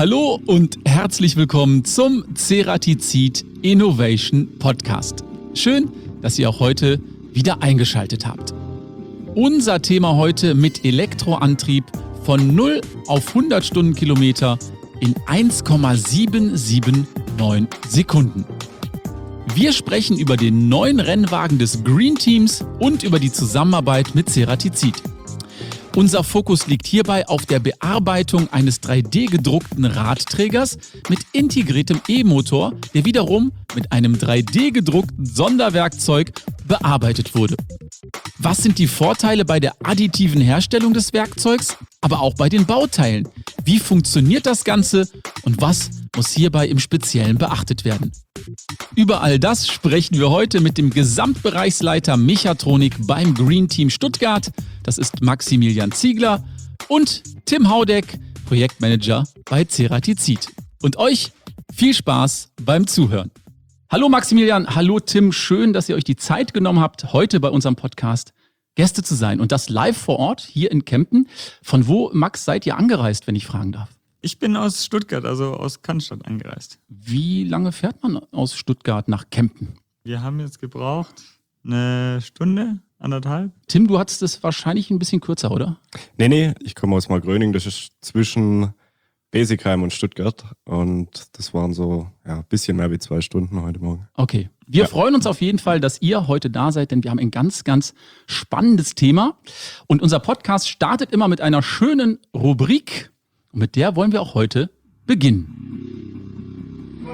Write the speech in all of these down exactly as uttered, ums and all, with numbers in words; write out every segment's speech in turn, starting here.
Hallo und herzlich willkommen zum Ceratizid Innovation Podcast. Schön, dass ihr auch heute wieder eingeschaltet habt. Unser Thema heute mit Elektroantrieb von null auf hundert Stundenkilometer in eins Komma sieben sieben neun Sekunden. Wir sprechen über den neuen Rennwagen des Green Teams und über die Zusammenarbeit mit Ceratizid. Unser Fokus liegt hierbei auf der Bearbeitung eines drei D gedruckten Radträgers mit integriertem E-Motor, der wiederum mit einem drei D gedruckten Sonderwerkzeug bearbeitet wurde. Was sind die Vorteile bei der additiven Herstellung des Werkzeugs, aber auch bei den Bauteilen? Wie funktioniert das Ganze und was muss hierbei im Speziellen beachtet werden? Über all das sprechen wir heute mit dem Gesamtbereichsleiter Mechatronik beim Green Team Stuttgart. Das ist Maximilian Ziegler und Tim Haudeck, Projektmanager bei Ceratizid. Und euch viel Spaß beim Zuhören. Hallo Maximilian, hallo Tim, schön, dass ihr euch die Zeit genommen habt, heute bei unserem Podcast Gäste zu sein. Und das live vor Ort hier in Kempten. Von wo, Max, seid ihr angereist, wenn ich fragen darf? Ich bin aus Stuttgart, also aus Cannstatt angereist. Wie lange fährt man aus Stuttgart nach Kempten? Wir haben jetzt gebraucht eine Stunde, anderthalb. Tim, du hattest es wahrscheinlich ein bisschen kürzer, oder? Nee, nee, ich komme aus Markgröning, das ist zwischen Besigheim und Stuttgart und das waren so ja, ein bisschen mehr wie zwei Stunden heute Morgen. Okay, wir Ja. freuen uns auf jeden Fall, dass ihr heute da seid, denn wir haben ein ganz, ganz spannendes Thema. Und unser Podcast startet immer mit einer schönen Rubrik und mit der wollen wir auch heute beginnen.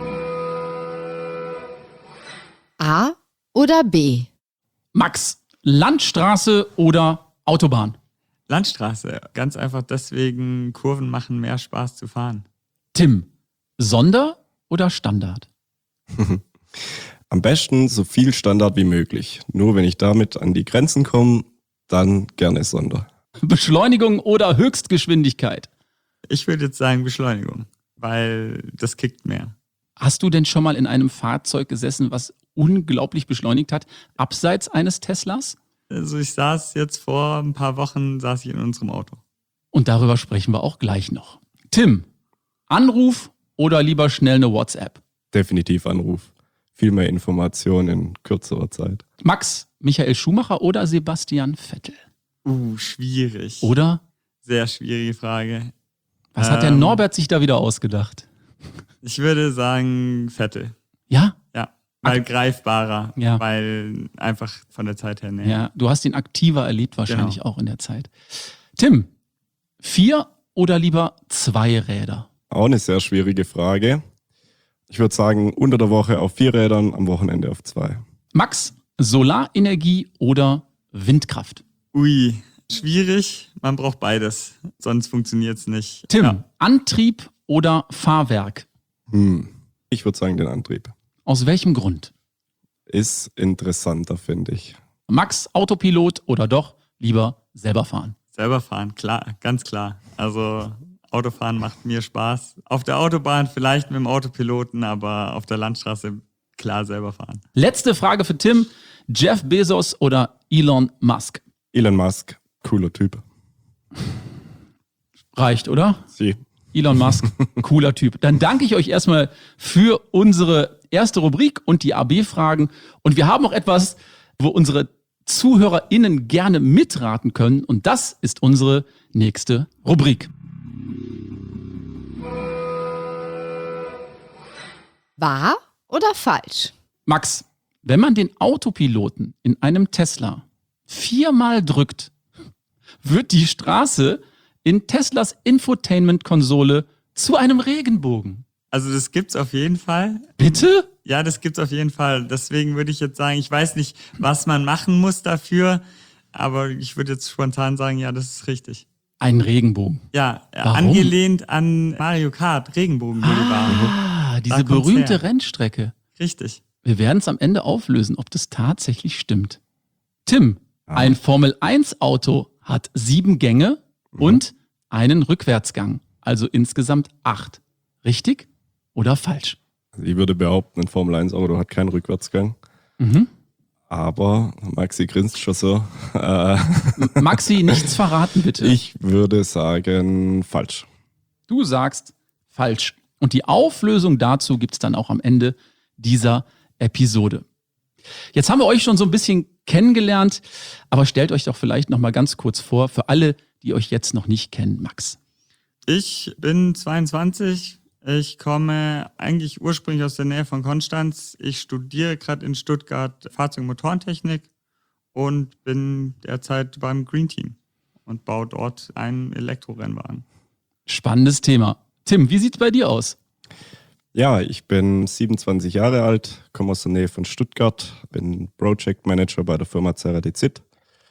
A oder B? Max, Landstraße oder Autobahn? Landstraße, ganz einfach deswegen, Kurven machen mehr Spaß zu fahren. Tim, Sonder oder Standard? Am besten so viel Standard wie möglich. Nur wenn ich damit an die Grenzen komme, dann gerne Sonder. Beschleunigung oder Höchstgeschwindigkeit? Ich würde jetzt sagen Beschleunigung, weil das kickt mehr. Hast du denn schon mal in einem Fahrzeug gesessen, was unglaublich beschleunigt hat, abseits eines Teslas? Also ich saß jetzt vor ein paar Wochen, saß ich in unserem Auto. Und darüber sprechen wir auch gleich noch. Tim, Anruf oder lieber schnell eine WhatsApp? Definitiv Anruf. Viel mehr Informationen in kürzerer Zeit. Max, Michael Schumacher oder Sebastian Vettel? Uh, schwierig. Oder? Sehr schwierige Frage. Was hat der Ähm, Norbert sich da wieder ausgedacht? Ich würde sagen Vettel. Ja? Ja, weil greifbarer, Ja. weil einfach von der Zeit her näher. Ja, du hast ihn aktiver erlebt wahrscheinlich Genau. auch in der Zeit. Tim, vier oder lieber zwei Räder? Auch eine sehr schwierige Frage. Ich würde sagen, unter der Woche auf vier Rädern, am Wochenende auf zwei. Max, Solarenergie oder Windkraft? Ui, schwierig. Man braucht beides, sonst funktioniert es nicht. Tim, Ja. Antrieb oder Fahrwerk? Hm. Ich würde sagen, den Antrieb. Aus welchem Grund? Ist interessanter, finde ich. Max, Autopilot oder doch lieber selber fahren? Selber fahren, klar, ganz klar. Also Autofahren macht mir Spaß. Auf der Autobahn vielleicht mit dem Autopiloten, aber auf der Landstraße klar selber fahren. Letzte Frage für Tim. Jeff Bezos oder Elon Musk? Elon Musk, cooler Typ. Reicht, oder? Sie. Elon Musk, cooler Typ. Dann danke ich euch erstmal für unsere erste Rubrik und die A B-Fragen. Und wir haben auch etwas, wo unsere ZuhörerInnen gerne mitraten können. Und das ist unsere nächste Rubrik. Wahr oder falsch? Max, wenn man den Autopiloten in einem Tesla viermal drückt, wird die Straße in Teslas Infotainment-Konsole zu einem Regenbogen. Also das gibt's auf jeden Fall. Bitte? Ja, das gibt's auf jeden Fall. Deswegen würde ich jetzt sagen, ich weiß nicht, was man machen muss dafür, aber ich würde jetzt spontan sagen, ja, das ist richtig. Ein Regenbogen. Ja, Warum? angelehnt an Mario Kart, Regenbogenboulevard. Ah, diese Da kommt's berühmte her. Rennstrecke. Richtig. Wir werden es am Ende auflösen, ob das tatsächlich stimmt. Tim, ein Formel eins Auto hat sieben Gänge und einen Rückwärtsgang, also insgesamt acht. Richtig oder falsch? Ich würde behaupten, ein Formel eins Auto hat keinen Rückwärtsgang. Mhm. Aber Maxi grinst schon so. Äh, Maxi, nichts verraten bitte. ich würde sagen, falsch. Du sagst falsch. Und die Auflösung dazu gibt es dann auch am Ende dieser Episode. Jetzt haben wir euch schon so ein bisschen kennengelernt, aber stellt euch doch vielleicht noch mal ganz kurz vor, für alle, die euch jetzt noch nicht kennen, Max. Ich bin zweiundzwanzig. Ich komme eigentlich ursprünglich aus der Nähe von Konstanz. Ich studiere gerade in Stuttgart Fahrzeug- und Motorentechnik und bin derzeit beim Green Team und baue dort einen Elektrorennwagen. Spannendes Thema. Tim, wie sieht's bei dir aus? Ja, ich bin siebenundzwanzig Jahre alt, komme aus der Nähe von Stuttgart, bin Project Manager bei der Firma Ceratizid.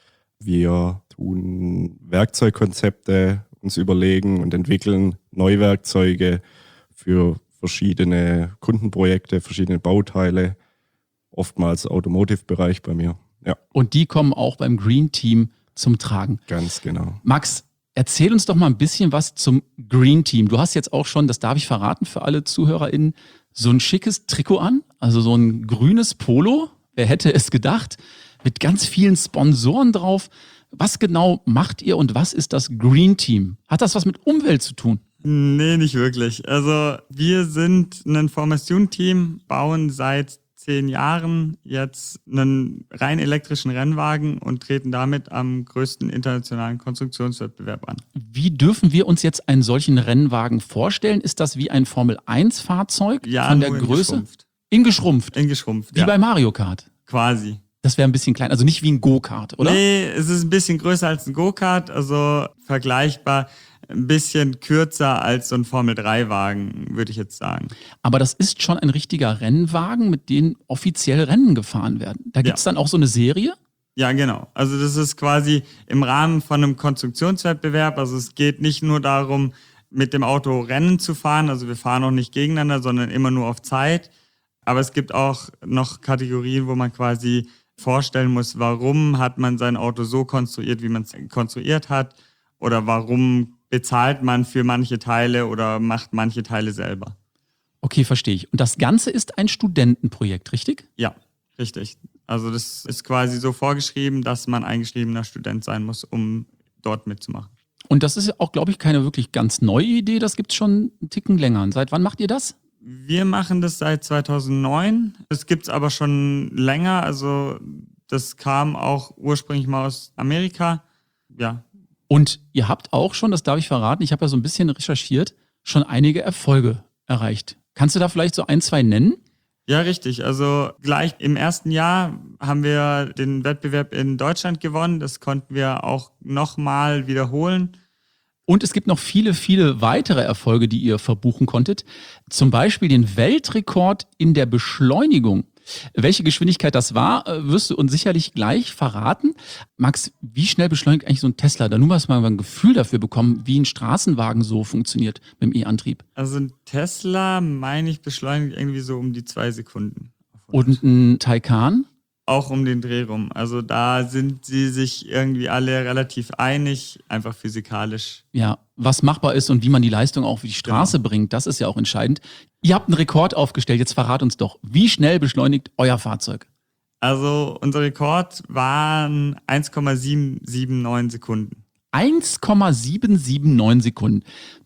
Wir tun Werkzeugkonzepte uns überlegen und entwickeln Neuwerkzeuge für verschiedene Kundenprojekte, verschiedene Bauteile, oftmals Automotive-Bereich bei mir. Ja, Und die kommen auch beim Green Team zum Tragen. ganz genau. Max, erzähl uns doch mal ein bisschen was zum Green Team. Du hast jetzt auch schon, das darf ich verraten für alle ZuhörerInnen, so ein schickes Trikot an, also so ein grünes Polo. Wer hätte es gedacht? Mit ganz vielen Sponsoren drauf. Was genau macht ihr und was ist das Green Team? Hat das was mit Umwelt zu tun? Nee, nicht wirklich. Also wir sind ein Formation-Team, bauen seit zehn Jahren jetzt einen rein elektrischen Rennwagen und treten damit am größten internationalen Konstruktionswettbewerb an. Wie dürfen wir uns jetzt einen solchen Rennwagen vorstellen? Ist das wie ein Formel eins Fahrzeug Ja, von der nur in Größe? geschrumpft. In geschrumpft. In geschrumpft, Wie ja, bei Mario Kart. quasi. Das wäre ein bisschen klein, also nicht wie ein Go-Kart, oder? Nee, es ist ein bisschen größer als ein Go-Kart, also vergleichbar, ein bisschen kürzer als so ein Formel drei Wagen, würde ich jetzt sagen. Aber das ist schon ein richtiger Rennwagen, mit dem offiziell Rennen gefahren werden. Da gibt es Ja. dann auch so eine Serie? Ja, genau. Also das ist quasi im Rahmen von einem Konstruktionswettbewerb. Also es geht nicht nur darum, mit dem Auto Rennen zu fahren. Also wir fahren auch nicht gegeneinander, sondern immer nur auf Zeit. Aber es gibt auch noch Kategorien, wo man quasi vorstellen muss, warum hat man sein Auto so konstruiert, wie man es konstruiert hat. Oder warum bezahlt man für manche Teile oder macht manche Teile selber. Okay, verstehe ich. Und das Ganze ist ein Studentenprojekt, richtig? Ja, richtig. Also das ist quasi so vorgeschrieben, dass man eingeschriebener Student sein muss, um dort mitzumachen. Und das ist ja auch, glaube ich, keine wirklich ganz neue Idee. Das gibt es schon einen Ticken länger. Seit wann macht ihr das? Wir machen das seit zweitausendneun. Das gibt's aber schon länger. Also das kam auch ursprünglich mal aus Amerika. Ja, Und ihr habt auch schon, das darf ich verraten, ich habe ja so ein bisschen recherchiert, schon einige Erfolge erreicht. Kannst du da vielleicht so ein, zwei nennen? ja, richtig. Also gleich im ersten Jahr haben wir den Wettbewerb in Deutschland gewonnen. Das konnten wir auch nochmal wiederholen. Und es gibt noch viele, viele weitere Erfolge, die ihr verbuchen konntet. Zum Beispiel den Weltrekord in der Beschleunigung. Welche Geschwindigkeit das war, äh, wirst du uns sicherlich gleich verraten. Max, wie schnell beschleunigt eigentlich so ein Tesla? Da nur mal ein Gefühl dafür bekommen, wie ein Straßenwagen so funktioniert mit dem E-Antrieb. Also ein Tesla, meine ich, beschleunigt irgendwie so um die zwei Sekunden. Und ein Taycan? Auch um den Dreh rum. Also da sind sie sich irgendwie alle relativ einig, einfach physikalisch. Ja, was machbar ist und wie man die Leistung auch für die Straße bringt, das ist ja auch entscheidend. Ihr habt einen Rekord aufgestellt, jetzt verrat uns doch, wie schnell beschleunigt euer Fahrzeug? Also unser Rekord waren eins Komma sieben sieben neun Sekunden. eins Komma sieben sieben neun Sekunden.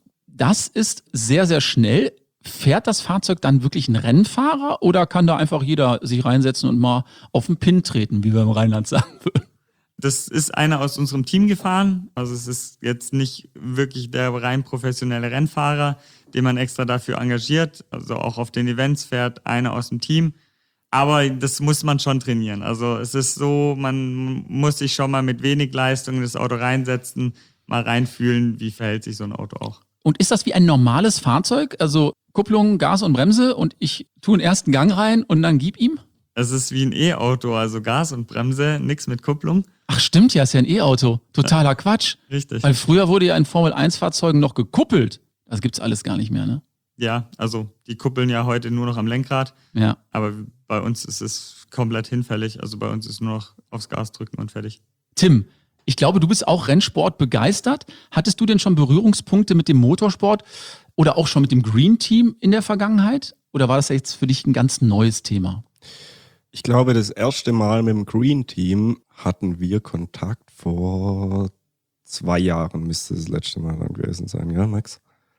Das ist sehr, sehr schnell. Fährt das Fahrzeug dann wirklich ein Rennfahrer oder kann da einfach jeder sich reinsetzen und mal auf den Pin treten, wie wir im Rheinland sagen würden? Das ist einer aus unserem Team gefahren. Also es ist jetzt nicht wirklich der rein professionelle Rennfahrer, den man extra dafür engagiert. Also auch auf den Events fährt einer aus dem Team. Aber das muss man schon trainieren. Also es ist so, man muss sich schon mal mit wenig Leistung in das Auto reinsetzen, mal reinfühlen, wie verhält sich so ein Auto auch. Und ist das wie ein normales Fahrzeug? Also Kupplung, Gas und Bremse und ich tue einen ersten Gang rein und dann gib ihm? Es ist wie ein E-Auto, also Gas und Bremse, nichts mit Kupplung. Ach stimmt ja, ist ja ein E-Auto. Totaler Quatsch. Richtig. Weil früher wurde ja in Formel eins Fahrzeugen noch gekuppelt. Das gibt's alles gar nicht mehr, ne? Ja, also die kuppeln ja heute nur noch am Lenkrad, Ja. aber bei uns ist es komplett hinfällig. Also bei uns ist nur noch aufs Gas drücken und fertig. Tim, ich glaube, du bist auch Rennsport begeistert. Hattest du denn schon Berührungspunkte mit dem Motorsport oder auch schon mit dem Green Team in der Vergangenheit? Oder war das jetzt für dich ein ganz neues Thema? Ich glaube, das erste Mal mit dem Green Team hatten wir Kontakt vor zwei Jahren, müsste das letzte Mal dann gewesen sein, ja, Max?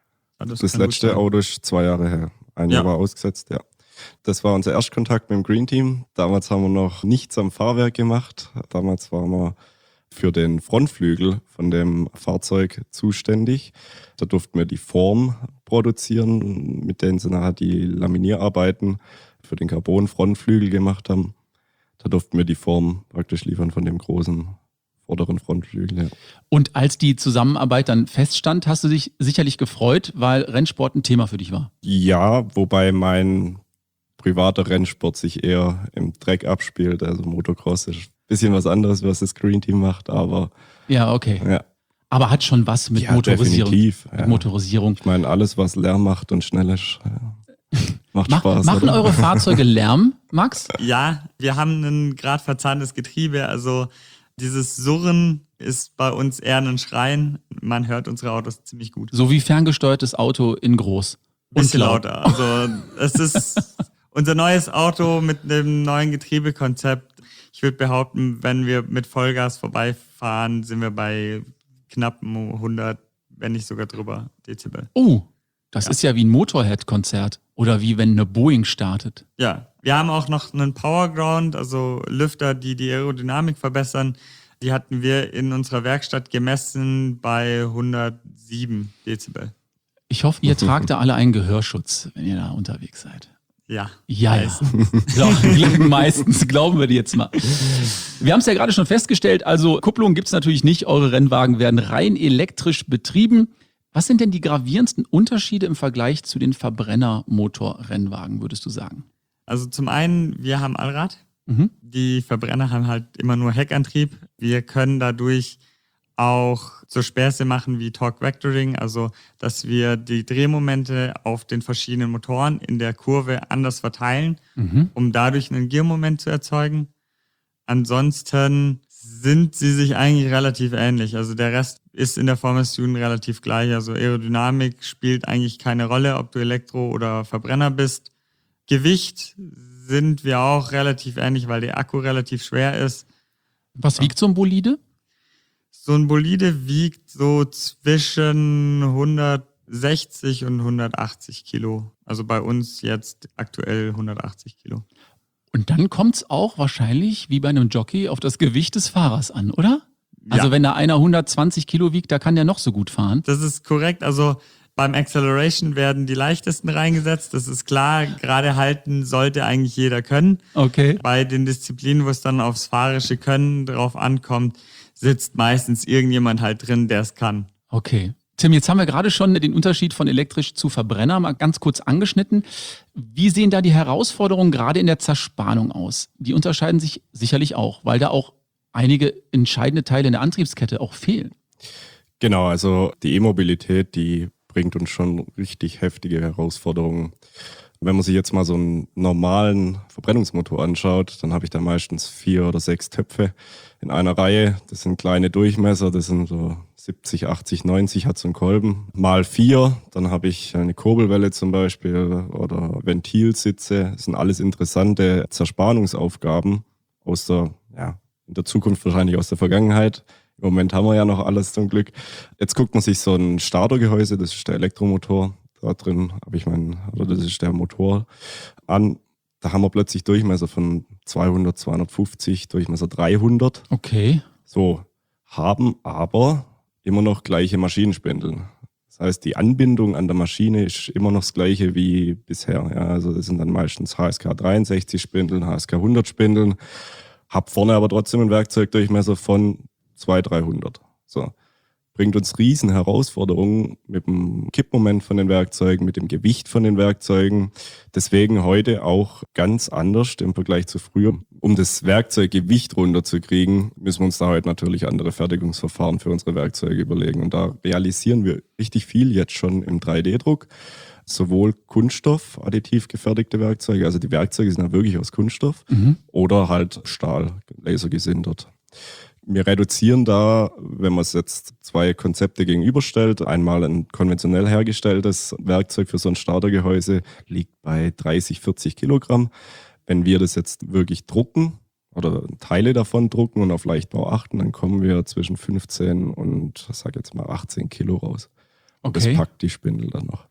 Ja, das Das kann gut letzte sein. Auto ist zwei Jahre her. Ein Ja. Jahr war ausgesetzt, ja. Das war unser Erstkontakt mit dem Green Team. Damals haben wir noch nichts am Fahrwerk gemacht. Damals waren wir für den Frontflügel von dem Fahrzeug zuständig. Da durften wir die Form produzieren, mit denen sie nachher die Laminierarbeiten für den Carbon-Frontflügel gemacht haben. Da durften wir die Form praktisch liefern von dem großen vorderen Frontflügel. Ja. Und als die Zusammenarbeit dann feststand, hast du dich sicherlich gefreut, weil Rennsport ein Thema für dich war. Ja, wobei mein privater Rennsport sich eher im Dreck abspielt. Also Motocross ist ein bisschen was anderes, was das Green Team macht, aber Ja, okay. ja, Aber hat schon was mit ja Motorisierung. definitiv. Mit Ja. Motorisierung. Ich meine, alles, was Lärm macht und schnell ist, ja, macht Mach, Spaß. machen oder? eure Fahrzeuge Lärm, Max? Ja, wir haben ein gerade verzahntes Getriebe, also dieses Surren ist bei uns eher ein Schreien. Man hört unsere Autos ziemlich gut. So wie ferngesteuertes Auto in groß. Bisschen Und laut. lauter. Also es ist unser neues Auto mit einem neuen Getriebekonzept. Ich würde behaupten, wenn wir mit Vollgas vorbeifahren, sind wir bei knapp hundert, wenn nicht sogar drüber Dezibel. Oh, das Ja. ist ja wie ein Motorhead-Konzert. Oder wie wenn eine Boeing startet. Ja, wir haben auch noch einen Powerground, also Lüfter, die die Aerodynamik verbessern. Die hatten wir in unserer Werkstatt gemessen bei hundertsieben Dezibel. Ich hoffe, ihr tragt da alle einen Gehörschutz, wenn ihr da unterwegs seid. Ja. Ja, ja. Meistens. Glaub- Meistens, glauben wir dir jetzt mal. Wir haben es ja gerade schon festgestellt, also Kupplung gibt es natürlich nicht. Eure Rennwagen werden rein elektrisch betrieben. Was sind denn die gravierendsten Unterschiede im Vergleich zu den Verbrennermotor-Rennwagen, würdest du sagen? Also zum einen, wir haben Allrad. Mhm. Die Verbrenner haben halt immer nur Heckantrieb. Wir können dadurch auch so Späße machen wie Torque Vectoring, also dass wir die Drehmomente auf den verschiedenen Motoren in der Kurve anders verteilen, Mhm. um dadurch einen Giermoment zu erzeugen. Ansonsten sind sie sich eigentlich relativ ähnlich. Also der Rest ist in der Formel-Tune relativ gleich. Also Aerodynamik spielt eigentlich keine Rolle, ob du Elektro- oder Verbrenner bist. Gewicht sind wir auch relativ ähnlich, weil der Akku relativ schwer ist. Was wiegt so ein Bolide? So ein Bolide wiegt so zwischen hundertsechzig und hundertachtzig Kilo. Also bei uns jetzt aktuell hundertachtzig Kilo. Und dann kommt es auch wahrscheinlich, wie bei einem Jockey, auf das Gewicht des Fahrers an, oder? Also Ja. wenn da einer hundertzwanzig Kilo wiegt, da kann der noch so gut fahren. Das ist korrekt. Also beim Acceleration werden die leichtesten reingesetzt. Das ist klar. Gerade halten sollte eigentlich jeder können. Okay. Bei den Disziplinen, wo es dann aufs fahrische Können drauf ankommt, sitzt meistens irgendjemand halt drin, der es kann. Okay. Tim, jetzt haben wir gerade schon den Unterschied von elektrisch zu Verbrenner mal ganz kurz angeschnitten. Wie sehen da die Herausforderungen gerade in der Zerspannung aus? Die unterscheiden sich sicherlich auch, weil da auch einige entscheidende Teile in der Antriebskette auch fehlen. Genau, also die E-Mobilität, die bringt uns schon richtig heftige Herausforderungen. Wenn man sich jetzt mal so einen normalen Verbrennungsmotor anschaut, dann habe ich da meistens vier oder sechs Töpfe in einer Reihe. Das sind kleine Durchmesser, das sind so siebzig, achtzig, neunzig hat so ein Kolben. Mal vier, dann habe ich eine Kurbelwelle zum Beispiel oder Ventilsitze. Das sind alles interessante Zerspannungsaufgaben aus der, ja, in der Zukunft wahrscheinlich aus der Vergangenheit. Im Moment haben wir ja noch alles zum Glück. Jetzt guckt man sich so ein Startergehäuse, das ist der Elektromotor. Da drin habe ich meinen, oder das ist der Motor an. Da haben wir plötzlich Durchmesser von zweihundert, zweihundertfünfzig, Durchmesser dreihundert. Okay. So, haben aber immer noch gleiche Maschinenspindel. Das heißt, die Anbindung an der Maschine ist immer noch das gleiche wie bisher. Ja, also das sind dann meistens H S K dreiundsechzig Spindeln, H S K hundert Spindeln. Hab vorne aber trotzdem einen Werkzeugdurchmesser von zweihundert, dreihundert. So. Bringt uns riesen Herausforderungen mit dem Kippmoment von den Werkzeugen, mit dem Gewicht von den Werkzeugen. Deswegen heute auch ganz anders im Vergleich zu früher. Um das Werkzeuggewicht runterzukriegen, müssen wir uns da heute natürlich andere Fertigungsverfahren für unsere Werkzeuge überlegen. Und da realisieren wir richtig viel jetzt schon im drei D Druck. Sowohl Kunststoff, additiv gefertigte Werkzeuge, also die Werkzeuge sind ja wirklich aus Kunststoff, Mhm. oder halt Stahl, lasergesintert. Wir reduzieren da, wenn man es jetzt zwei Konzepte gegenüberstellt, einmal ein konventionell hergestelltes Werkzeug für so ein Startergehäuse liegt bei dreißig, vierzig Kilogramm. Wenn wir das jetzt wirklich drucken oder Teile davon drucken und auf Leichtbau achten, dann kommen wir zwischen fünfzehn und, sag jetzt mal, achtzehn Kilo raus. Und Okay. das packt die Spindel dann noch.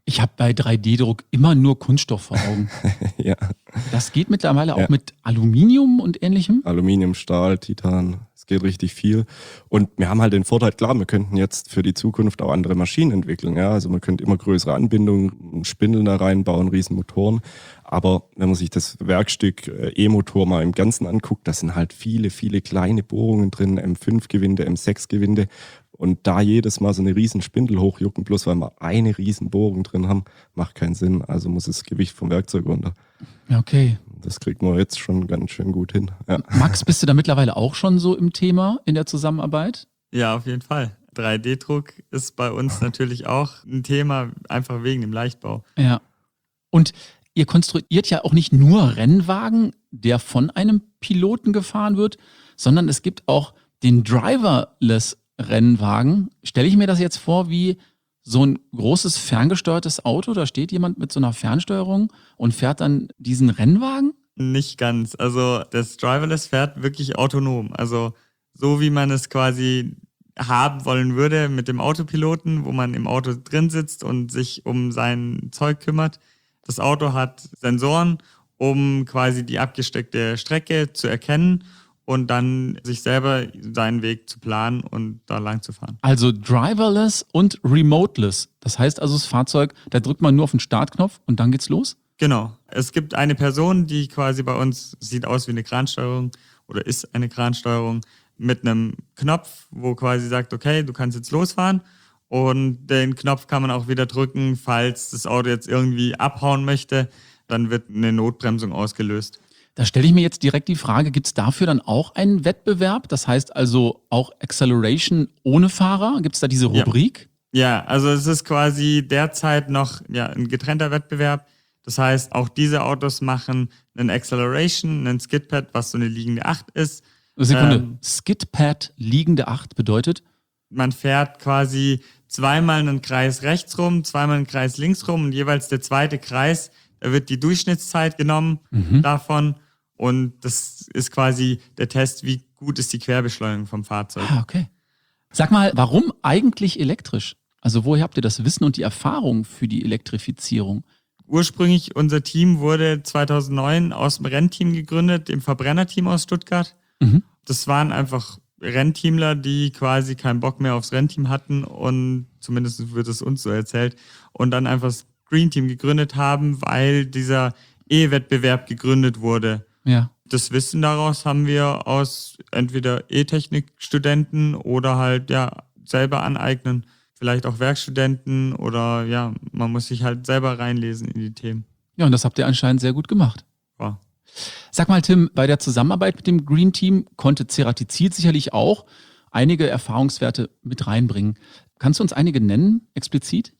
Ich habe bei drei D-Druck immer nur Kunststoff vor Augen. Ja. Das geht mittlerweile auch Ja. mit Aluminium und ähnlichem? Aluminium, Stahl, Titan, es geht richtig viel. Und wir haben halt den Vorteil, klar, wir könnten jetzt für die Zukunft auch andere Maschinen entwickeln. Ja? Also man könnte immer größere Anbindungen, Spindeln da reinbauen, riesen Motoren. Aber wenn man sich das Werkstück äh, E-Motor mal im Ganzen anguckt, da sind halt viele, viele kleine Bohrungen drin, M fünf Gewinde, M sechs Gewinde. Und da jedes Mal so eine riesen Spindel hochjucken, bloß weil wir eine riesen Bohrung drin haben, macht keinen Sinn. Also muss das Gewicht vom Werkzeug runter. Okay. Das kriegt man jetzt schon ganz schön gut hin. Ja. Max, bist du da mittlerweile auch schon so im Thema in der Zusammenarbeit? Ja, auf jeden Fall. drei D-Druck ist bei uns natürlich auch ein Thema, einfach wegen dem Leichtbau. Ja. Und ihr konstruiert ja auch nicht nur Rennwagen, der von einem Piloten gefahren wird, sondern es gibt auch den Driverless Rennwagen. Stelle ich mir das jetzt vor wie so ein großes ferngesteuertes Auto? Da steht jemand mit so einer Fernsteuerung und fährt dann diesen Rennwagen? Nicht ganz. Also das Driverless fährt wirklich autonom. Also so wie man es quasi haben wollen würde mit dem Autopiloten, wo man im Auto drin sitzt und sich um sein Zeug kümmert. Das Auto hat Sensoren, um quasi die abgesteckte Strecke zu erkennen und dann sich selber seinen Weg zu planen und da lang zu fahren. Also driverless und remoteless. Das heißt also, das Fahrzeug, da drückt man nur auf den Startknopf und dann geht's los? Genau. Es gibt eine Person, die quasi bei uns sieht aus wie eine Kransteuerung oder ist eine Kransteuerung mit einem Knopf, wo quasi sagt, okay, du kannst jetzt losfahren. Und den Knopf kann man auch wieder drücken, falls das Auto jetzt irgendwie abhauen möchte. Dann wird eine Notbremsung ausgelöst. Da stelle ich mir jetzt direkt die Frage, gibt es dafür dann auch einen Wettbewerb? Das heißt also auch Acceleration ohne Fahrer? Gibt es da diese Rubrik? Ja. ja, also es ist quasi derzeit noch ja, ein getrennter Wettbewerb. Das heißt, auch diese Autos machen einen Acceleration, einen Skidpad, was so eine liegende acht ist. Sekunde, Ähm, Skidpad liegende acht bedeutet? Man fährt quasi zweimal einen Kreis rechts rum, zweimal einen Kreis links rum und jeweils der zweite Kreis, da wird die Durchschnittszeit genommen Mhm. davon. Und das ist quasi der Test, wie gut ist die Querbeschleunigung vom Fahrzeug. Ah, okay. Sag mal, warum eigentlich elektrisch? Also woher habt ihr das Wissen und die Erfahrung für die Elektrifizierung? Ursprünglich, unser Team wurde zweitausendneun aus dem Rennteam gegründet, dem Verbrennerteam aus Stuttgart. Mhm. Das waren einfach Rennteamler, die quasi keinen Bock mehr aufs Rennteam hatten und zumindest wird es uns so erzählt und dann einfach das Green Team gegründet haben, weil dieser E-Wettbewerb gegründet wurde. Ja. Das Wissen daraus haben wir aus entweder E-Technik-Studenten oder halt ja selber aneignen. Vielleicht auch Werkstudenten oder ja, man muss sich halt selber reinlesen in die Themen. Ja, und das habt ihr anscheinend sehr gut gemacht. Ja. Sag mal, Tim, bei der Zusammenarbeit mit dem Green Team konnte Ceratizid sicherlich auch einige Erfahrungswerte mit reinbringen. Kannst du uns einige nennen, explizit?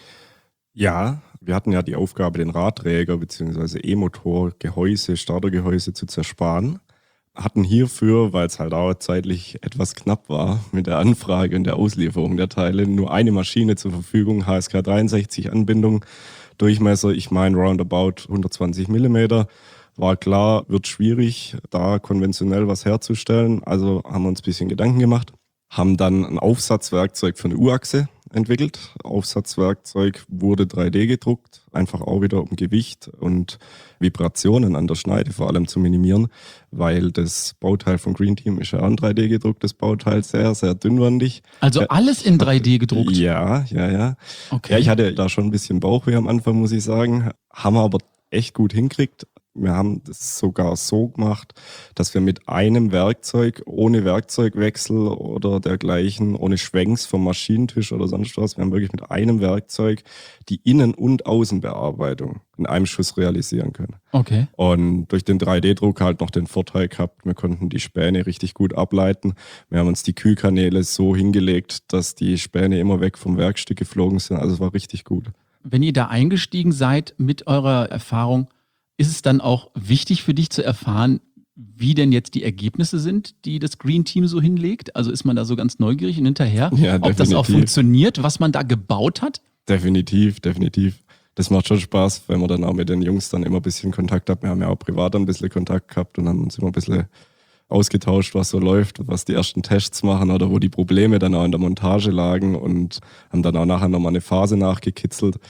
Ja, wir hatten ja die Aufgabe, den Radträger bzw. E-Motor-Gehäuse, Startergehäuse zu zersparen. Hatten hierfür, weil es halt auch zeitlich etwas knapp war mit der Anfrage und der Auslieferung der Teile, nur eine Maschine zur Verfügung, H S K dreiundsechzig Anbindung, Durchmesser, ich meine roundabout hundertzwanzig Millimeter. War klar, wird schwierig, da konventionell was herzustellen. Also haben wir uns ein bisschen Gedanken gemacht. Haben dann ein Aufsatzwerkzeug für eine U-Achse entwickelt. Aufsatzwerkzeug wurde drei D gedruckt, einfach auch wieder um Gewicht und Vibrationen an der Schneide vor allem zu minimieren, weil das Bauteil von Green Team ist ja ein drei D gedrucktes Bauteil, sehr, sehr dünnwandig. Also alles in drei D gedruckt? Ja, ja, ja. Okay. Ja, ich hatte da schon ein bisschen Bauchweh am Anfang, muss ich sagen. Haben wir aber echt gut hinkriegt. Wir haben das sogar so gemacht, dass wir mit einem Werkzeug, ohne Werkzeugwechsel oder dergleichen, ohne Schwenks vom Maschinentisch oder sonst was, wir haben wirklich mit einem Werkzeug die Innen- und Außenbearbeitung in einem Schuss realisieren können. Okay. Und durch den drei D Druck halt noch den Vorteil gehabt, wir konnten die Späne richtig gut ableiten. Wir haben uns die Kühlkanäle so hingelegt, dass die Späne immer weg vom Werkstück geflogen sind. Also es war richtig gut. Wenn ihr da eingestiegen seid mit eurer Erfahrung, ist es dann auch wichtig für dich zu erfahren, wie denn jetzt die Ergebnisse sind, die das Green Team so hinlegt? Also ist man da so ganz neugierig und hinterher, Ja, ob das auch definitiv. funktioniert, was man da gebaut hat? Definitiv, definitiv. Das macht schon Spaß, wenn man dann auch mit den Jungs dann immer ein bisschen Kontakt hat. Wir haben ja auch privat ein bisschen Kontakt gehabt und haben uns immer ein bisschen ausgetauscht, was so läuft, was die ersten Tests machen oder wo die Probleme dann auch in der Montage lagen und haben dann auch nachher nochmal eine Phase nachgekitzelt.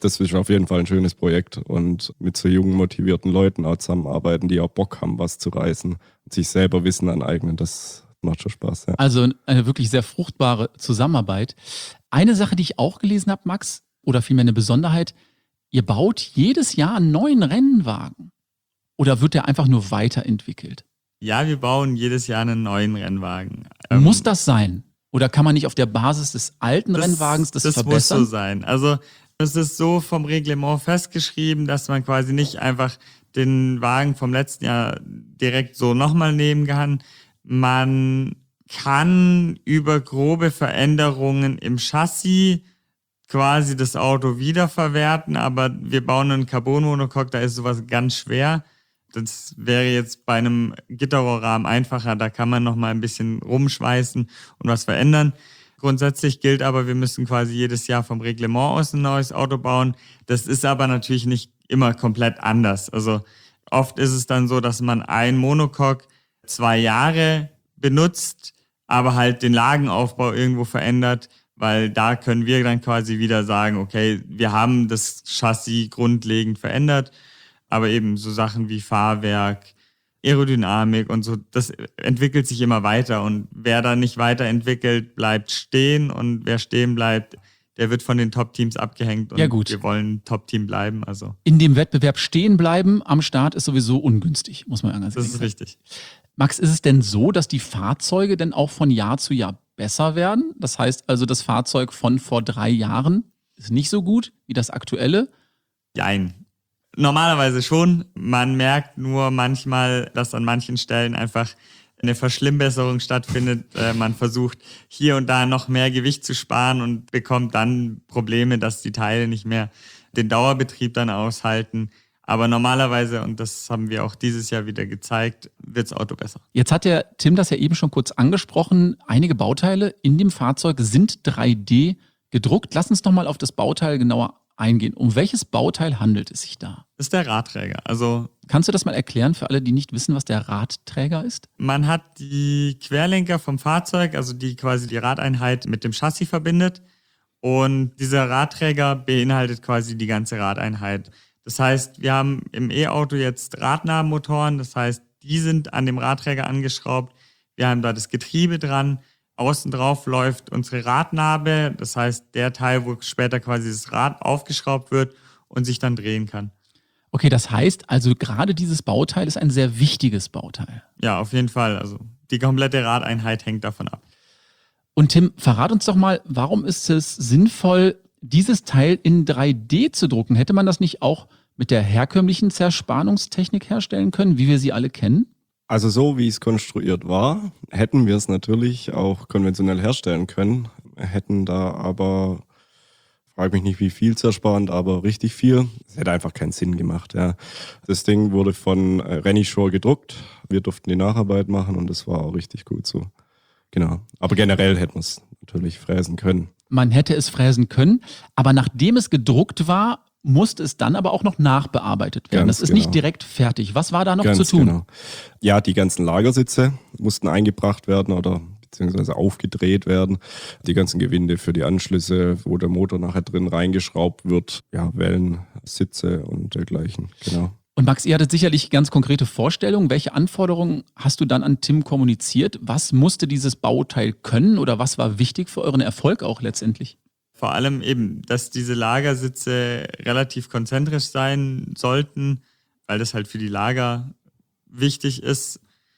das ist auf jeden Fall ein schönes Projekt und mit so jungen, motivierten Leuten auch zusammenarbeiten, die auch Bock haben, was zu reißen und sich selber Wissen aneignen, das macht schon Spaß. Ja. Also eine wirklich sehr fruchtbare Zusammenarbeit. Eine Sache, die ich auch gelesen habe, Max, oder vielmehr eine Besonderheit, ihr baut jedes Jahr einen neuen Rennwagen. Oder wird der einfach nur weiterentwickelt? Ja, wir bauen jedes Jahr einen neuen Rennwagen. Muss das sein? Oder kann man nicht auf der Basis des alten das, Rennwagens das, das verbessern? Das muss so sein. Also es ist so vom Reglement festgeschrieben, dass man quasi nicht einfach den Wagen vom letzten Jahr direkt so nochmal nehmen kann. Man kann über grobe Veränderungen im Chassis quasi das Auto wiederverwerten, aber wir bauen einen Carbon-Monocoque, da ist sowas ganz schwer. Das wäre jetzt bei einem Gitterrohrrahmen einfacher, da kann man noch mal ein bisschen rumschweißen und was verändern. Grundsätzlich gilt aber, wir müssen quasi jedes Jahr vom Reglement aus ein neues Auto bauen. Das ist aber natürlich nicht immer komplett anders. Also oft ist es dann so, dass man ein Monocoque zwei Jahre benutzt, aber halt den Lagenaufbau irgendwo verändert, weil da können wir dann quasi wieder sagen, okay, wir haben das Chassis grundlegend verändert, aber eben so Sachen wie Fahrwerk, Aerodynamik und so, das entwickelt sich immer weiter und wer da nicht weiterentwickelt, bleibt stehen und wer stehen bleibt, der wird von den Top-Teams abgehängt und ja, gut. Wir wollen Top-Team bleiben. Also in dem Wettbewerb stehen bleiben am Start ist sowieso ungünstig, muss man ja ganz das ehrlich ist sagen. richtig. Max, ist es denn so, dass die Fahrzeuge denn auch von Jahr zu Jahr besser werden? Das heißt also, das Fahrzeug von vor drei Jahren ist nicht so gut wie das aktuelle? Jein. Normalerweise schon. Man merkt nur manchmal, dass an manchen Stellen einfach eine Verschlimmbesserung stattfindet. Äh, man versucht hier und da noch mehr Gewicht zu sparen und bekommt dann Probleme, dass die Teile nicht mehr den Dauerbetrieb dann aushalten. Aber normalerweise, und das haben wir auch dieses Jahr wieder gezeigt, wird das Auto besser. Jetzt hat der Tim das ja eben schon kurz angesprochen. Einige Bauteile in dem Fahrzeug sind drei D gedruckt. Lass uns noch mal auf das Bauteil genauer eingehen. Um welches Bauteil handelt es sich da? Das ist der Radträger. Also kannst du das mal erklären für alle, die nicht wissen, was der Radträger ist? Man hat die Querlenker vom Fahrzeug, also die quasi die Radeinheit mit dem Chassis verbindet. Und dieser Radträger beinhaltet quasi die ganze Radeinheit. Das heißt, wir haben im E-Auto jetzt Radnabenmotoren, das heißt, die sind an dem Radträger angeschraubt. Wir haben da das Getriebe dran. Außen drauf läuft unsere Radnabe, das heißt, der Teil, wo später quasi das Rad aufgeschraubt wird und sich dann drehen kann. Okay, das heißt also, gerade dieses Bauteil ist ein sehr wichtiges Bauteil. Ja, auf jeden Fall. Also die komplette Radeinheit hängt davon ab. Und Tim, verrat uns doch mal, warum ist es sinnvoll, dieses Teil in drei D zu drucken? Hätte man das nicht auch mit der herkömmlichen Zerspannungstechnik herstellen können, wie wir sie alle kennen? Also so wie es konstruiert war, hätten wir es natürlich auch konventionell herstellen können, hätten da aber, frage mich nicht wie viel zersparend, aber richtig viel. Es hätte einfach keinen Sinn gemacht. Ja. Das Ding wurde von Renishaw gedruckt, wir durften die Nacharbeit machen und das war auch richtig gut so. Genau, aber generell hätten wir es natürlich fräsen können. Man hätte es fräsen können, aber nachdem es gedruckt war, musste es dann aber auch noch nachbearbeitet werden. Ganz das ist genau. nicht direkt fertig. Was war da noch Ganz zu tun? Genau. Ja, die ganzen Lagersitze mussten eingebracht werden oder beziehungsweise aufgedreht werden. Die ganzen Gewinde für die Anschlüsse, wo der Motor nachher drin reingeschraubt wird. Ja, Wellen, Sitze und dergleichen. Genau. Und Max, ihr hattet sicherlich ganz konkrete Vorstellungen. Welche Anforderungen hast du dann an Tim kommuniziert? Was musste dieses Bauteil können oder was war wichtig für euren Erfolg auch letztendlich? Vor allem eben, dass diese Lagersitze relativ konzentrisch sein sollten, weil das halt für die Lager wichtig ist.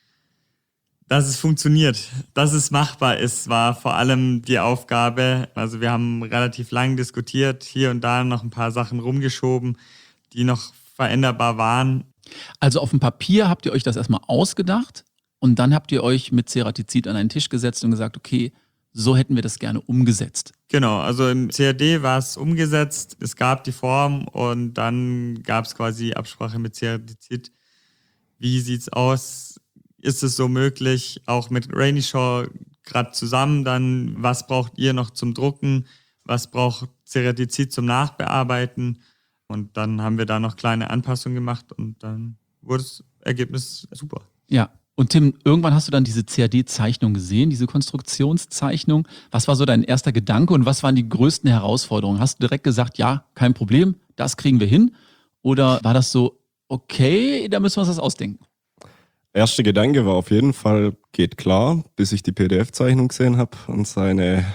Dass es funktioniert, dass es machbar ist, war vor allem die Aufgabe. Also wir haben relativ lang diskutiert, hier und da noch ein paar Sachen rumgeschoben, die noch veränderbar waren. Also auf dem Papier habt ihr euch das erstmal ausgedacht und dann habt ihr euch mit Ceratizid an einen Tisch gesetzt und gesagt, okay, so hätten wir das gerne umgesetzt. Genau, also im C A D war es umgesetzt, es gab die Form und dann gab es quasi Absprache mit Ceratizid. Wie sieht's aus? Ist es so möglich, auch mit Renishaw gerade zusammen dann, was braucht ihr noch zum Drucken, was braucht Ceratizid zum Nachbearbeiten? Und dann haben wir da noch kleine Anpassungen gemacht und dann wurde das Ergebnis super. Ja, Und Tim, irgendwann hast du dann diese C A D-Zeichnung gesehen, diese Konstruktionszeichnung. Was war so dein erster Gedanke und was waren die größten Herausforderungen? Hast du direkt gesagt, ja, kein Problem, das kriegen wir hin? Oder war das so, okay, da müssen wir uns das ausdenken? Erster Gedanke war auf jeden Fall, geht klar, bis ich die P D F-Zeichnung gesehen habe und seine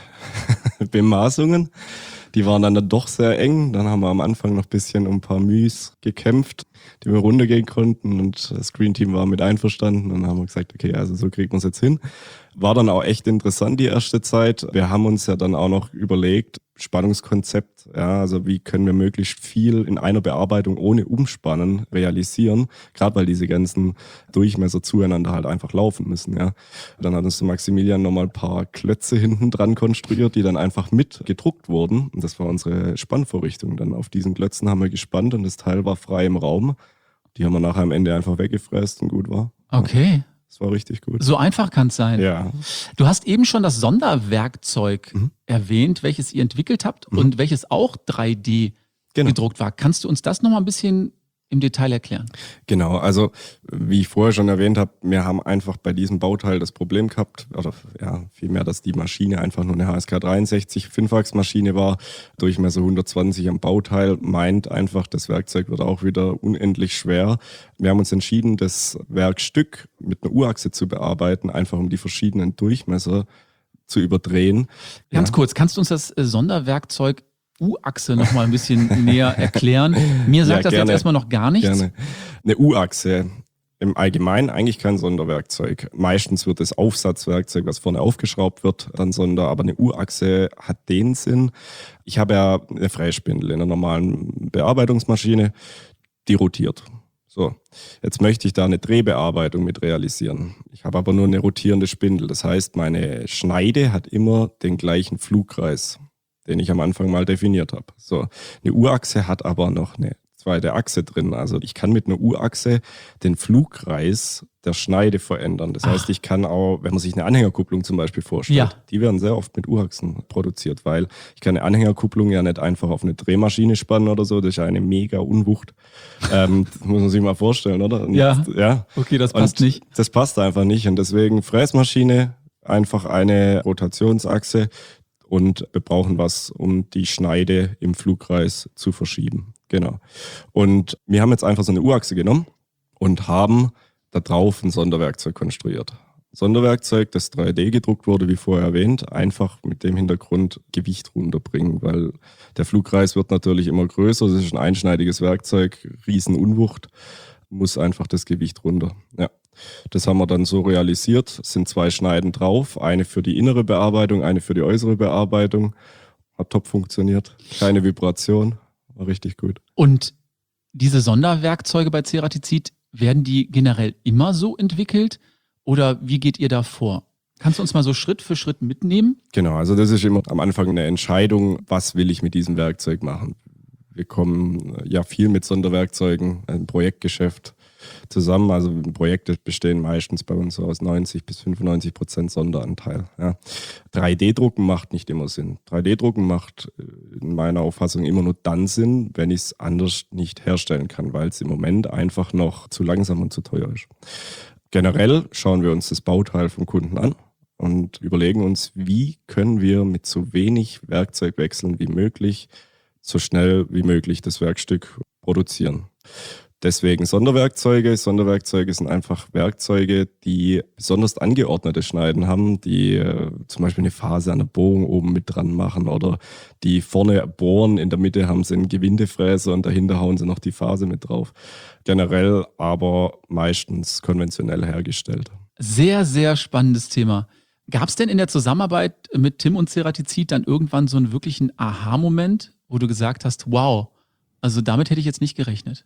Bemaßungen. Die waren dann, dann doch sehr eng. Dann haben wir am Anfang noch ein bisschen um ein paar Mühs gekämpft, die wir runtergehen konnten. Und das Green Team war mit einverstanden. Und dann haben wir gesagt, okay, also so kriegt man es jetzt hin. War dann auch echt interessant die erste Zeit. Wir haben uns ja dann auch noch überlegt, Spannungskonzept, ja, also wie können wir möglichst viel in einer Bearbeitung ohne Umspannen realisieren, gerade weil diese ganzen Durchmesser zueinander halt einfach laufen müssen, ja. Dann hat uns der Maximilian nochmal ein paar Klötze hinten dran konstruiert, die dann einfach mit gedruckt wurden und das war unsere Spannvorrichtung. Dann auf diesen Klötzen haben wir gespannt und das Teil war frei im Raum. Die haben wir nachher am Ende einfach weggefräst und gut war. Okay. Das war richtig gut. So einfach kann es sein. Ja. Du hast eben schon das Sonderwerkzeug Mhm. erwähnt, welches ihr entwickelt habt Mhm. und welches auch drei D Genau. gedruckt war. Kannst du uns das nochmal ein bisschen im Detail erklären? Genau, also wie ich vorher schon erwähnt habe, wir haben einfach bei diesem Bauteil das Problem gehabt, oder ja, vielmehr, dass die Maschine einfach nur eine H S K dreiundsechzig Fünfachsmaschine war, Durchmesser hundertzwanzig am Bauteil, meint einfach, das Werkzeug wird auch wieder unendlich schwer. Wir haben uns entschieden, das Werkstück mit einer U-Achse zu bearbeiten, einfach um die verschiedenen Durchmesser zu überdrehen. Ganz ja. kurz, kannst du uns das äh, Sonderwerkzeug U-Achse noch mal ein bisschen näher erklären? Mir sagt Ja, das gerne. jetzt erstmal noch gar nichts. Gerne. Eine U-Achse im Allgemeinen eigentlich kein Sonderwerkzeug. Meistens wird das Aufsatzwerkzeug, was vorne aufgeschraubt wird, dann Sonder. Aber eine U-Achse hat den Sinn. Ich habe ja eine Frässpindel in einer normalen Bearbeitungsmaschine, die rotiert. So, jetzt möchte ich da eine Drehbearbeitung mit realisieren. Ich habe aber nur eine rotierende Spindel. Das heißt, meine Schneide hat immer den gleichen Flugkreis, den ich am Anfang mal definiert habe. So, eine U-Achse hat aber noch eine zweite Achse drin. Also ich kann mit einer U-Achse den Flugkreis der Schneide verändern. Das heißt, ich kann auch, wenn man sich eine Anhängerkupplung zum Beispiel vorstellt, Ja. die werden sehr oft mit U-Achsen produziert, weil ich kann eine Anhängerkupplung ja nicht einfach auf eine Drehmaschine spannen oder so. Das ist ja eine mega Unwucht. ähm, das muss man sich mal vorstellen, oder? Und, Ja. ja. Okay, das passt Und nicht. Das passt einfach nicht. Und deswegen Fräsmaschine, einfach eine Rotationsachse und wir brauchen was, um die Schneide im Flugkreis zu verschieben. Genau. Und wir haben jetzt einfach so eine U-Achse genommen und haben da drauf ein Sonderwerkzeug konstruiert. Sonderwerkzeug, das drei D gedruckt wurde, wie vorher erwähnt, einfach mit dem Hintergrund Gewicht runterbringen, weil der Flugkreis wird natürlich immer größer, das ist ein einschneidiges Werkzeug, Riesenunwucht, muss einfach das Gewicht runter. Ja. Das haben wir dann so realisiert, es sind zwei Schneiden drauf, eine für die innere Bearbeitung, eine für die äußere Bearbeitung. Hat top funktioniert, keine Vibration, war richtig gut. Und diese Sonderwerkzeuge bei Ceratizid, werden die generell immer so entwickelt oder wie geht ihr da vor? Kannst du uns mal so Schritt für Schritt mitnehmen? Genau, also das ist immer am Anfang eine Entscheidung, was will ich mit diesem Werkzeug machen. Wir kommen ja viel mit Sonderwerkzeugen im Projektgeschäft zusammen. Also Projekte bestehen meistens bei uns so aus neunzig bis fünfundneunzig Prozent Sonderanteil. Ja. drei D Drucken macht nicht immer Sinn. drei D Drucken macht in meiner Auffassung immer nur dann Sinn, wenn ich es anders nicht herstellen kann, weil es im Moment einfach noch zu langsam und zu teuer ist. Generell schauen wir uns das Bauteil vom Kunden an und überlegen uns, wie können wir mit so wenig Werkzeugwechseln wie möglich so schnell wie möglich das Werkstück produzieren. Deswegen Sonderwerkzeuge. Sonderwerkzeuge sind einfach Werkzeuge, die besonders angeordnete Schneiden haben, die äh, zum Beispiel eine Phase an der Bohrung oben mit dran machen oder die vorne bohren, in der Mitte haben sie einen Gewindefräser und dahinter hauen sie noch die Phase mit drauf. Generell aber meistens konventionell hergestellt. Sehr, sehr spannendes Thema. Gab es denn in der Zusammenarbeit mit Tim und Ceratizid dann irgendwann so einen wirklichen Aha-Moment, wo du gesagt hast, wow, also damit hätte ich jetzt nicht gerechnet?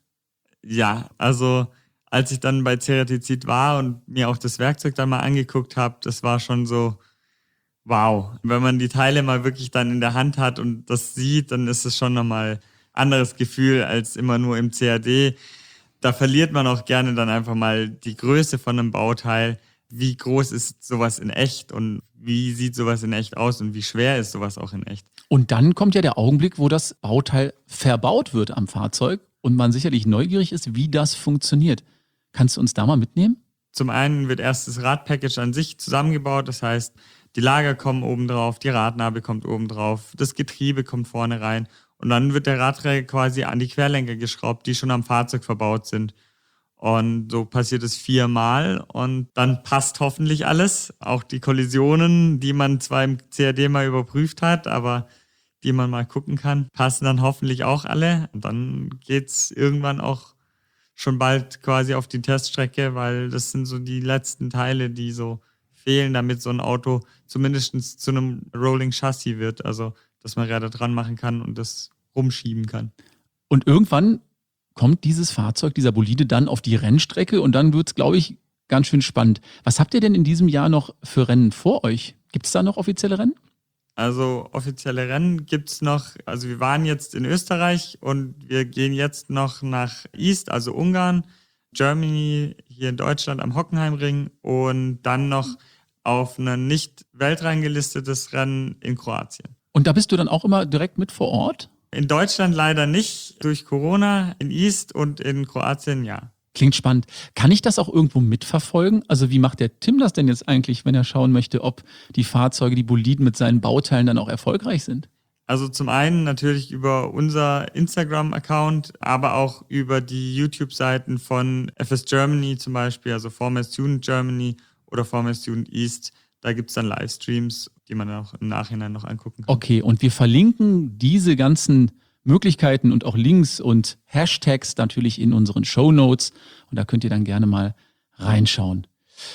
Ja, also als ich dann bei Ceratizid war und mir auch das Werkzeug dann mal angeguckt habe, das war schon so, wow. Wenn man die Teile mal wirklich dann in der Hand hat und das sieht, dann ist es schon nochmal ein anderes Gefühl als immer nur im C A D. Da verliert man auch gerne dann einfach mal die Größe von einem Bauteil. Wie groß ist sowas in echt und wie sieht sowas in echt aus und wie schwer ist sowas auch in echt? Und dann kommt ja der Augenblick, wo das Bauteil verbaut wird am Fahrzeug und man sicherlich neugierig ist, wie das funktioniert. Kannst du uns da mal mitnehmen? Zum einen wird erst das Radpackage an sich zusammengebaut, das heißt, die Lager kommen oben drauf, die Radnabe kommt oben drauf, das Getriebe kommt vorne rein und dann wird der Radträger quasi an die Querlenker geschraubt, die schon am Fahrzeug verbaut sind. Und so passiert es viermal und dann passt hoffentlich alles. Auch die Kollisionen, die man zwar im C A D mal überprüft hat, aber die man mal gucken kann, passen dann hoffentlich auch alle. Und dann geht's irgendwann auch schon bald quasi auf die Teststrecke, weil das sind so die letzten Teile, die so fehlen, damit so ein Auto zumindest zu einem Rolling Chassis wird. Also, dass man Räder dran machen kann und das rumschieben kann. Und irgendwann kommt dieses Fahrzeug, dieser Bolide, dann auf die Rennstrecke und dann wird es, glaube ich, ganz schön spannend. Was habt ihr denn in diesem Jahr noch für Rennen vor euch? Gibt es da noch offizielle Rennen? Also offizielle Rennen gibt es noch, also wir waren jetzt in Österreich und wir gehen jetzt noch nach East, also Ungarn, Germany, hier in Deutschland am Hockenheimring und dann noch auf ein nicht weltreingelistetes Rennen in Kroatien. Und da bist du dann auch immer direkt mit vor Ort? In Deutschland leider nicht, durch Corona, in East und in Kroatien ja. Klingt spannend. Kann ich das auch irgendwo mitverfolgen? Also wie macht der Tim das denn jetzt eigentlich, wenn er schauen möchte, ob die Fahrzeuge, die Boliden mit seinen Bauteilen dann auch erfolgreich sind? Also zum einen natürlich über unser Instagram-Account, aber auch über die YouTube-Seiten von F S Germany zum Beispiel, also Formel Student Germany oder Formel Student East. Da gibt es dann Livestreams, die man auch im Nachhinein noch angucken kann. Okay, und wir verlinken diese ganzen Möglichkeiten und auch Links und Hashtags natürlich in unseren Shownotes. Und da könnt ihr dann gerne mal reinschauen.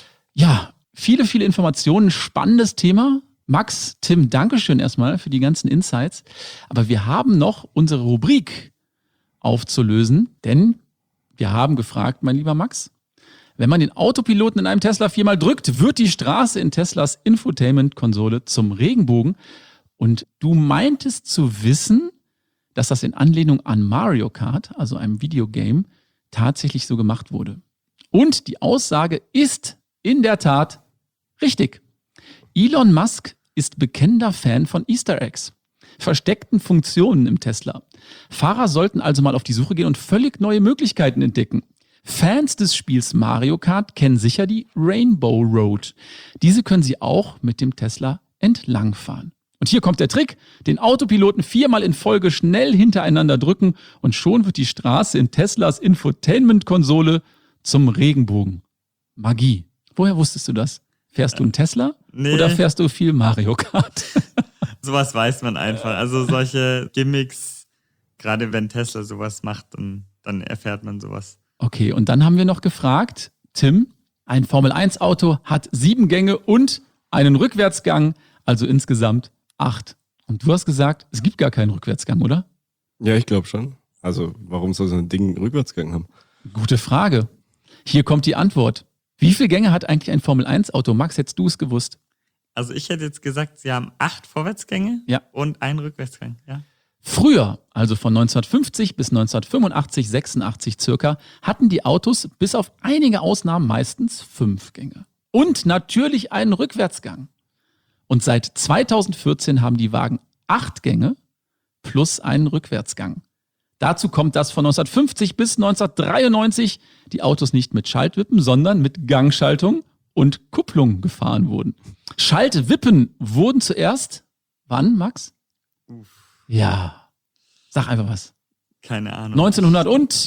Ja, viele, viele Informationen, spannendes Thema. Max, Tim, Dankeschön erstmal für die ganzen Insights. Aber wir haben noch unsere Rubrik aufzulösen, denn wir haben gefragt, mein lieber Max, wenn man den Autopiloten in einem Tesla viermal drückt, wird die Straße in Teslas Infotainment-Konsole zum Regenbogen. Und du meintest zu wissen, dass das in Anlehnung an Mario Kart, also einem Videogame, tatsächlich so gemacht wurde. Und die Aussage ist in der Tat richtig. Elon Musk ist bekennender Fan von Easter Eggs, versteckten Funktionen im Tesla. Fahrer sollten also mal auf die Suche gehen und völlig neue Möglichkeiten entdecken. Fans des Spiels Mario Kart kennen sicher die Rainbow Road. Diese können sie auch mit dem Tesla entlangfahren. Und hier kommt der Trick, den Autopiloten viermal in Folge schnell hintereinander drücken und schon wird die Straße in Teslas Infotainment-Konsole zum Regenbogen. Magie. Woher wusstest du das? Fährst du einen Tesla Nee. oder fährst du viel Mario Kart? Sowas weiß man einfach. Also solche Gimmicks, gerade wenn Tesla sowas macht, dann, dann erfährt man sowas. Okay, und dann haben wir noch gefragt, Tim, ein Formel eins Auto hat sieben Gänge und einen Rückwärtsgang, also insgesamt acht. Und du hast gesagt, es gibt gar keinen Rückwärtsgang, oder? Ja, ich glaube schon. Also warum soll so ein Ding einen Rückwärtsgang haben? Gute Frage. Hier kommt die Antwort. Wie viele Gänge hat eigentlich ein Formel eins Auto? Max, hättest du es gewusst? Also ich hätte jetzt gesagt, sie haben acht Vorwärtsgänge Ja. und einen Rückwärtsgang. Ja. Früher, also von neunzehnhundertfünfzig bis neunzehnhundertfünfundachtzig, sechsundachtzig circa, hatten die Autos bis auf einige Ausnahmen meistens fünf Gänge. Und natürlich einen Rückwärtsgang. Und seit zweitausendvierzehn haben die Wagen acht Gänge plus einen Rückwärtsgang. Dazu kommt, dass von neunzehnhundertfünfzig bis neunzehnhundertdreiundneunzig die Autos nicht mit Schaltwippen, sondern mit Gangschaltung und Kupplung gefahren wurden. Schaltwippen wurden zuerst, wann, Max? Uff, Ja, sag einfach was. keine Ahnung. neunzehnhundert und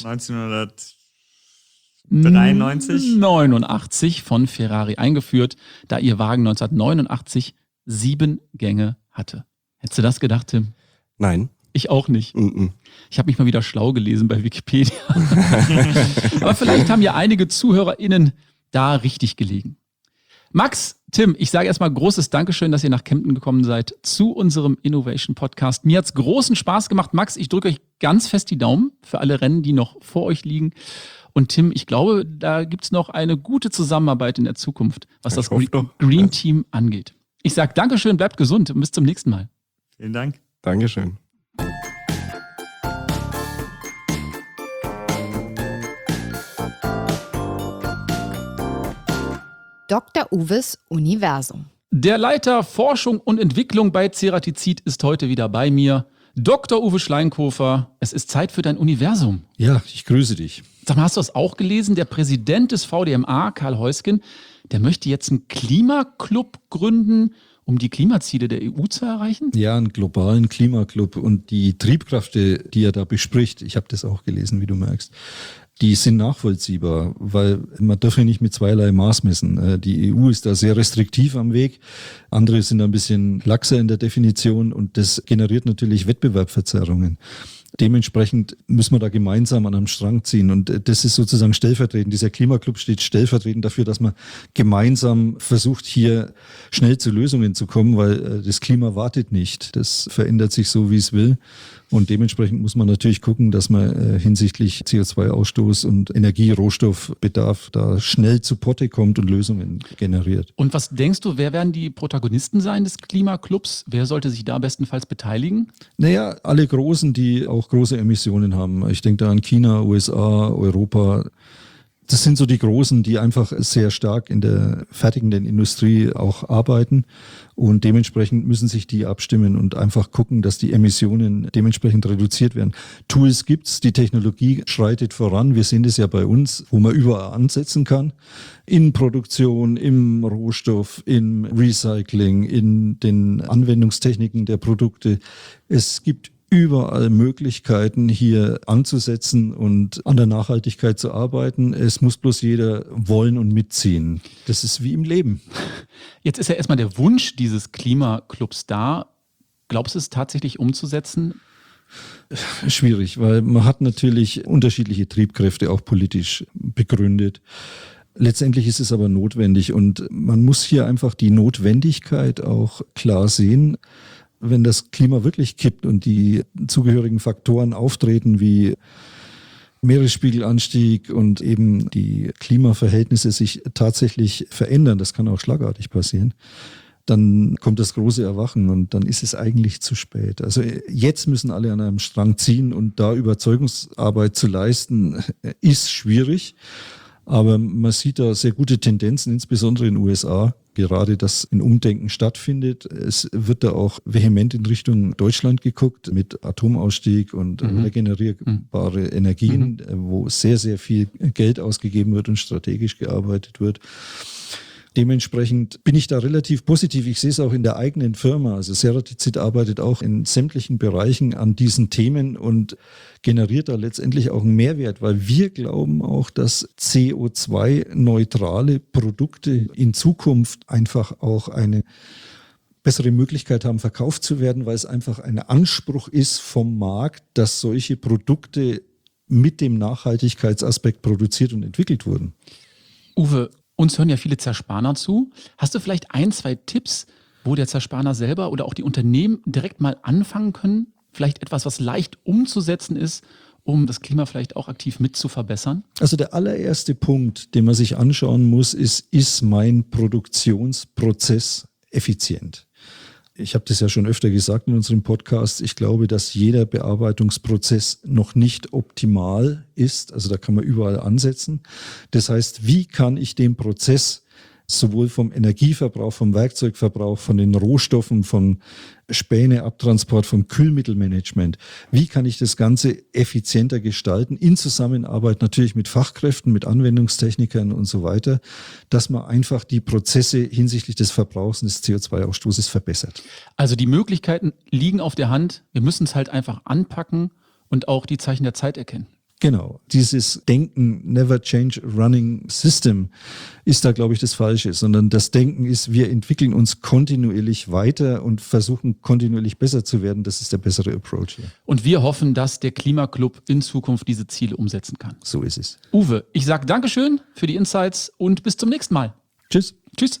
neunzehnhundertdreiundneunzig? neunundachtzig von Ferrari eingeführt, da ihr Wagen neunzehnhundertneunundachtzig sieben Gänge hatte. Hättest du das gedacht, Tim? Nein. Ich auch nicht. Mm-mm. Ich habe mich mal wieder schlau gelesen bei Wikipedia. Aber vielleicht haben ja einige ZuhörerInnen da richtig gelegen. Max, Tim, ich sage erstmal großes Dankeschön, dass ihr nach Kempten gekommen seid zu unserem Innovation Podcast. Mir hat es großen Spaß gemacht. Max, ich drücke euch ganz fest die Daumen für alle Rennen, die noch vor euch liegen. Und Tim, ich glaube, da gibt es noch eine gute Zusammenarbeit in der Zukunft, was Ich das hoffe Gre- doch. Green Ja. Team angeht. Ich sage Dankeschön, bleibt gesund und bis zum nächsten Mal. Vielen Dank. Dankeschön. Doktor Uwes Universum. Der Leiter Forschung und Entwicklung bei Ceratizid ist heute wieder bei mir. Doktor Uwe Schleinkofer, es ist Zeit für dein Universum. Ja, ich grüße dich. Sag mal, hast du das auch gelesen? Der Präsident des V D M A, Karl Heusgen, der möchte jetzt einen Klimaclub gründen, um die Klimaziele der E U zu erreichen? Ja, einen globalen Klimaclub und die Triebkräfte, die er da bespricht, ich habe das auch gelesen, wie du merkst, die sind nachvollziehbar, weil man darf ja nicht mit zweierlei Maß messen. Die E U ist da sehr restriktiv am Weg, andere sind ein bisschen laxer in der Definition und das generiert natürlich Wettbewerbsverzerrungen. Dementsprechend müssen wir da gemeinsam an einem Strang ziehen und das ist sozusagen stellvertretend. Dieser Klimaclub steht stellvertretend dafür, dass man gemeinsam versucht, hier schnell zu Lösungen zu kommen, weil das Klima wartet nicht. Das verändert sich so, wie es will. Und dementsprechend muss man natürlich gucken, dass man hinsichtlich C O zwei Ausstoß und Energie-, Rohstoffbedarf da schnell zu Potte kommt und Lösungen generiert. Und was denkst du, wer werden die Protagonisten sein des Klimaclubs? Wer sollte sich da bestenfalls beteiligen? Naja, alle Großen, die auch große Emissionen haben. Ich denke da an China, U S A, Europa. Das sind so die Großen, die einfach sehr stark in der fertigenden Industrie auch arbeiten und dementsprechend müssen sich die abstimmen und einfach gucken, dass die Emissionen dementsprechend reduziert werden. Tools gibt's, die Technologie schreitet voran. Wir sehen es ja bei uns, wo man überall ansetzen kann. In Produktion, im Rohstoff, im Recycling, in den Anwendungstechniken der Produkte. Es gibt überall Möglichkeiten, hier anzusetzen und an der Nachhaltigkeit zu arbeiten. Es muss bloß jeder wollen und mitziehen. Das ist wie im Leben. Jetzt ist ja erstmal der Wunsch dieses Klimaclubs da. Glaubst du, es tatsächlich umzusetzen? Schwierig, weil man hat natürlich unterschiedliche Triebkräfte, auch politisch begründet. Letztendlich ist es aber notwendig und man muss hier einfach die Notwendigkeit auch klar sehen. Wenn das Klima wirklich kippt und die zugehörigen Faktoren auftreten wie Meeresspiegelanstieg und eben die Klimaverhältnisse sich tatsächlich verändern, das kann auch schlagartig passieren, dann kommt das große Erwachen und dann ist es eigentlich zu spät. Also jetzt müssen alle an einem Strang ziehen und da Überzeugungsarbeit zu leisten, ist schwierig. Aber man sieht da sehr gute Tendenzen, insbesondere in den U S A, gerade dass ein Umdenken stattfindet. Es wird da auch vehement in Richtung Deutschland geguckt mit Atomausstieg und mhm. regenerierbare Energien, mhm. wo sehr, sehr viel Geld ausgegeben wird und strategisch gearbeitet wird. Dementsprechend bin ich da relativ positiv. Ich sehe es auch in der eigenen Firma. Also Ceratizid arbeitet auch in sämtlichen Bereichen an diesen Themen und generiert da letztendlich auch einen Mehrwert, weil wir glauben auch, dass C O zwei neutrale Produkte in Zukunft einfach auch eine bessere Möglichkeit haben, verkauft zu werden, weil es einfach ein Anspruch ist vom Markt, dass solche Produkte mit dem Nachhaltigkeitsaspekt produziert und entwickelt wurden. Uwe, uns hören ja viele Zerspaner zu. Hast du vielleicht ein, zwei Tipps, wo der Zerspaner selber oder auch die Unternehmen direkt mal anfangen können? Vielleicht etwas, was leicht umzusetzen ist, um das Klima vielleicht auch aktiv mit zu verbessern? Also der allererste Punkt, den man sich anschauen muss, ist, ist mein Produktionsprozess effizient? Ich habe das ja schon öfter gesagt in unserem Podcast. Ich glaube, dass jeder Bearbeitungsprozess noch nicht optimal ist. Also da kann man überall ansetzen. Das heißt, wie kann ich den Prozess sowohl vom Energieverbrauch, vom Werkzeugverbrauch, von den Rohstoffen, vom Späneabtransport, vom Kühlmittelmanagement, wie kann ich das Ganze effizienter gestalten, in Zusammenarbeit natürlich mit Fachkräften, mit Anwendungstechnikern und so weiter, dass man einfach die Prozesse hinsichtlich des Verbrauchs und des C O zwei Ausstoßes verbessert. Also die Möglichkeiten liegen auf der Hand, wir müssen es halt einfach anpacken und auch die Zeichen der Zeit erkennen. Genau, dieses Denken, never change a running system, ist da, glaube ich, das Falsche, sondern das Denken ist, wir entwickeln uns kontinuierlich weiter und versuchen kontinuierlich besser zu werden. Das ist der bessere Approach hier. Und wir hoffen, dass der Klimaclub in Zukunft diese Ziele umsetzen kann. So ist es. Uwe, ich sage Dankeschön für die Insights und bis zum nächsten Mal. Tschüss. Tschüss.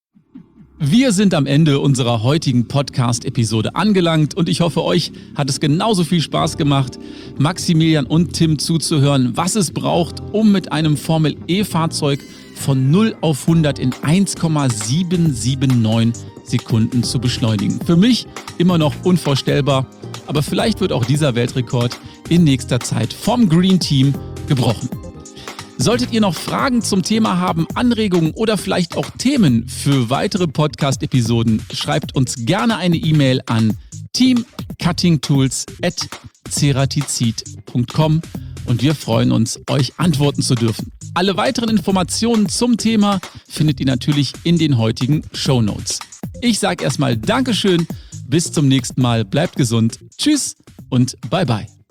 Wir sind am Ende unserer heutigen Podcast-Episode angelangt und ich hoffe, euch hat es genauso viel Spaß gemacht, Maximilian und Tim zuzuhören, was es braucht, um mit einem Formel-E-Fahrzeug von null auf hundert in eins Komma sieben sieben neun Sekunden zu beschleunigen. Für mich immer noch unvorstellbar, aber vielleicht wird auch dieser Weltrekord in nächster Zeit vom Green Team gebrochen. Solltet ihr noch Fragen zum Thema haben, Anregungen oder vielleicht auch Themen für weitere Podcast-Episoden, schreibt uns gerne eine E-Mail an team cutting tools at ceratizid punkt com und wir freuen uns, euch antworten zu dürfen. Alle weiteren Informationen zum Thema findet ihr natürlich in den heutigen Shownotes. Ich sage erstmal Dankeschön, bis zum nächsten Mal, bleibt gesund, tschüss und bye bye.